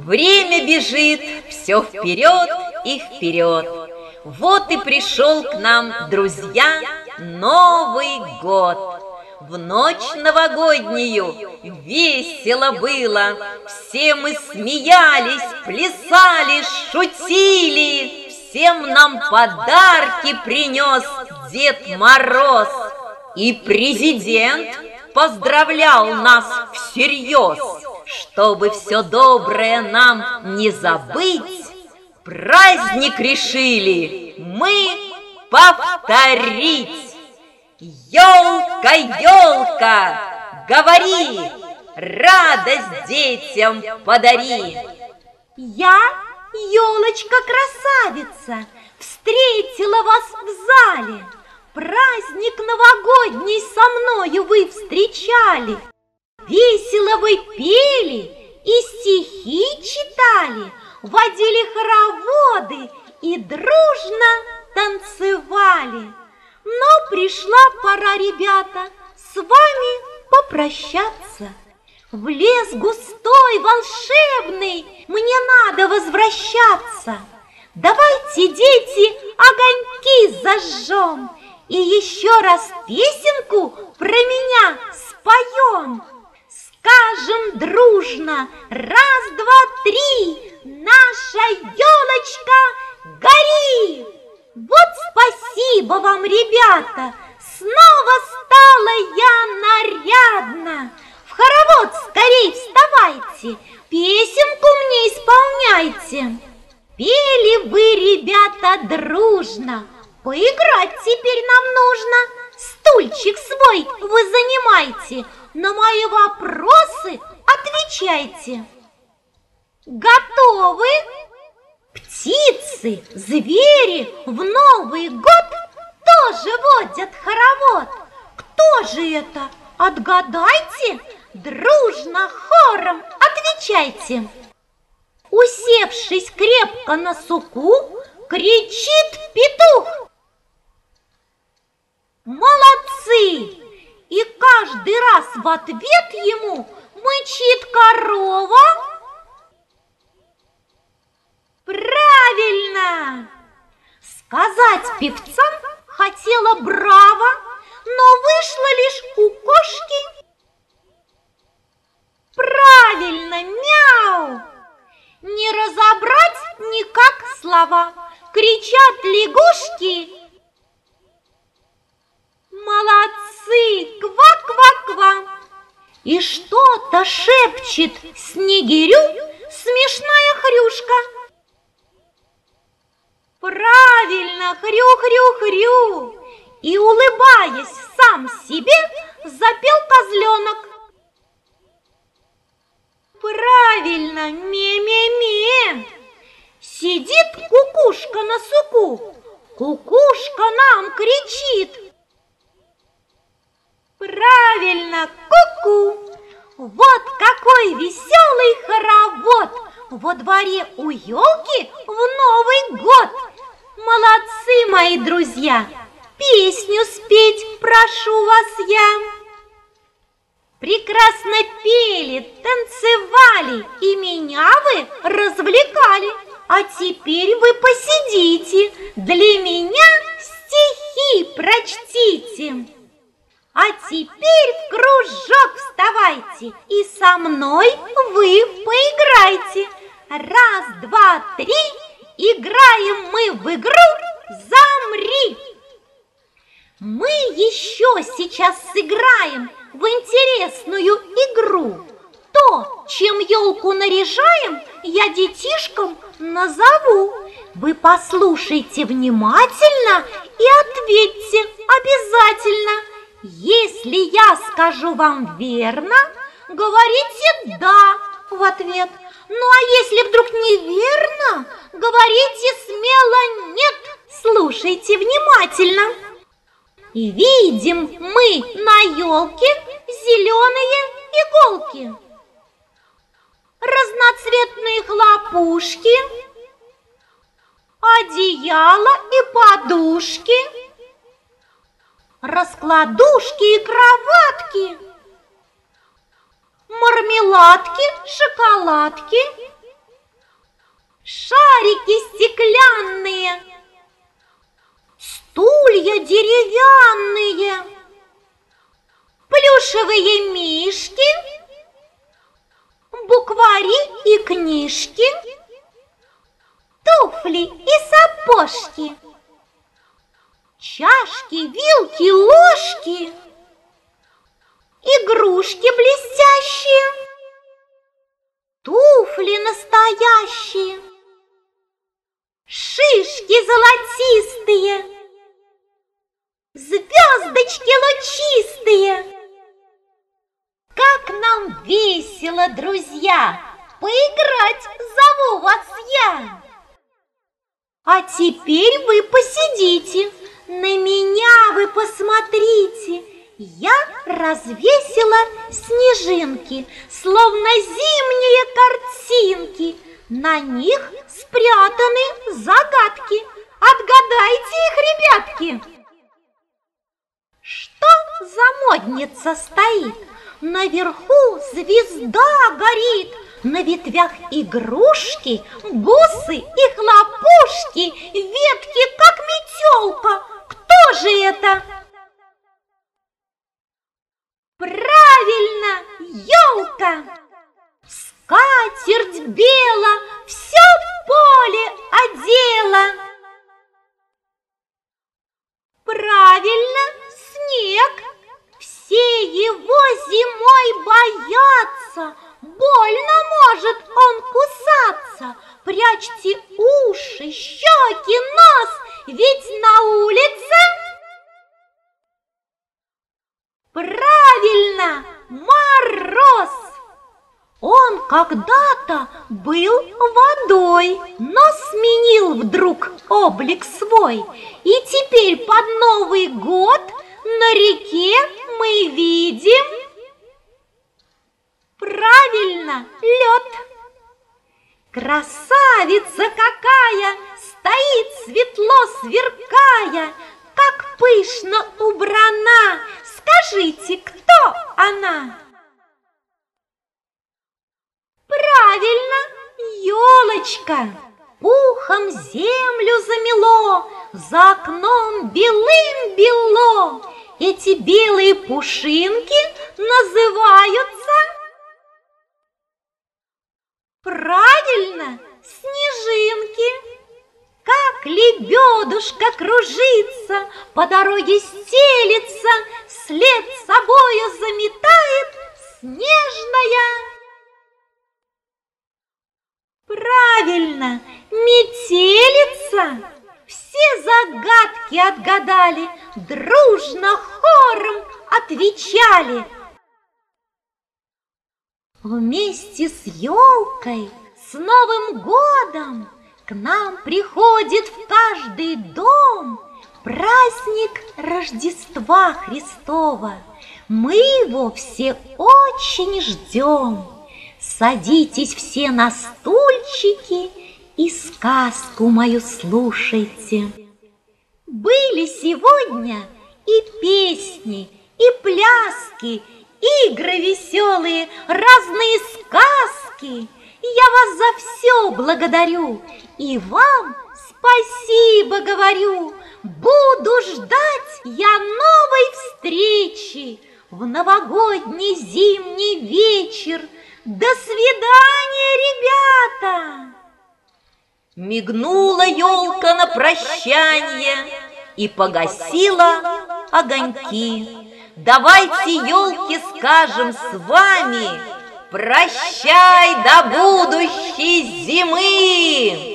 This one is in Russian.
Время бежит все вперед и вперед. Вот и пришел к нам, друзья, Новый год. В ночь новогоднюю весело было, все мы смеялись, плясали, шутили. Всем нам подарки принес Дед Мороз. И президент поздравлял нас всерьез. Чтобы все доброе нам не забыть, праздник решили мы повторить. Ёлка, ёлка, говори, радость детям подари. Я, ёлочка-красавица, встретила вас в зале. Праздник новогодний со мною вы встречали. Весело вы пели и стихи читали, водили хороводы и дружно танцевали. Но пришла пора, ребята, с вами попрощаться. В лес густой, волшебный, мне надо возвращаться. Давайте, дети, огоньки зажжем и еще раз песенку про меня споем. Скажем дружно, раз, два, три, наша елочка гори! Вот спасибо вам, ребята, снова стала я нарядна. В хоровод скорей вставайте, песенку мне исполняйте. Пели вы, ребята, дружно, поиграть теперь нам нужно. Стульчик свой вы занимайте, на мои вопросы отвечайте. Готовы? Птицы, звери в Новый год тоже водят хоровод. Кто же это? Отгадайте, дружно хором отвечайте. Усевшись крепко на суку, кричит петух. Молодцы! И каждый раз в ответ ему мычит корова. Правильно! Сказать певцам хотела браво, но вышло лишь у кошки. Правильно, мяу! Не разобрать никак слова, кричат лягушки. Молодцы, ква-ква-ква. И что-то шепчет снегирю смешная хрюшка. Правильно, хрю-хрю-хрю. И, улыбаясь сам себе, запел козленок. Правильно, ме-ме-ме. Сидит кукушка на суку, кукушка нам кричит. Правильно, ку-ку. Вот какой веселый хоровод во дворе у елки в Новый год. Молодцы, мои друзья, песню спеть прошу вас я. Прекрасно пели, танцевали и меня вы развлекали. А теперь вы посидите, для меня стихи прочтите. А теперь в кружок вставайте и со мной вы поиграйте. Раз, два, три, играем мы в игру «Замри». Мы еще сейчас сыграем в интересную игру. То, чем елку наряжаем, я детишкам назову. Вы послушайте внимательно и ответьте обязательно. Если я скажу вам верно, говорите «да» в ответ. Ну а если вдруг неверно, говорите смело «нет». Слушайте внимательно. И видим мы на елке зеленые иголки, разноцветные хлопушки, одеяло и подушки, раскладушки и кроватки, мармеладки, шоколадки, шарики стеклянные, стулья деревянные, плюшевые мишки, буквари и книжки, туфли и сапожки, чашки, вилки, ложки, игрушки блестящие, туфли настоящие, шишки золотистые, звездочки лучистые. Как нам весело, друзья, поиграть зову вас я. А теперь вы посидите, на меня вы посмотрите. Я развесила снежинки, словно зимние картинки. На них спрятаны загадки. Отгадайте их, ребятки. Что за модница стоит? Наверху звезда горит. На ветвях игрушки, бусы и хлопушки, ветки, как метелка. Кто же это? Правильно, елка! Скатерть бела все поле одела. Правильно, снег! Все его зимой боятся. Больно может он кусаться. Прячьте уши, щеки, нос, ведь на улице... Правильно, мороз! Он когда-то был водой, но сменил вдруг облик свой. И теперь под Новый год на реке мы видим... Правильно, лед. Красавица какая, стоит светло сверкая, как пышно убрана. Скажите, кто она? Правильно, елочка. Пухом землю замело, за окном белым-бело. Эти белые пушинки называются... Правильно, снежинки. Как лебедушка кружится, по дороге стелется, след собою заметает снежная. Правильно, метелица. Все загадки отгадали, дружно хором отвечали. Вместе с елкой, с Новым годом к нам приходит в каждый дом праздник Рождества Христова. Мы его все очень ждем. Садитесь все на стульчики и сказку мою слушайте. Были сегодня и песни, и пляски, игры веселые, разные сказки. Я вас за все благодарю и вам спасибо говорю. Буду ждать я новой встречи в новогодний зимний вечер. До свидания, ребята! Мигнула елка на прощанье и погасила огоньки. Давайте, елки, скажем с вами: прощай до будущей зимы!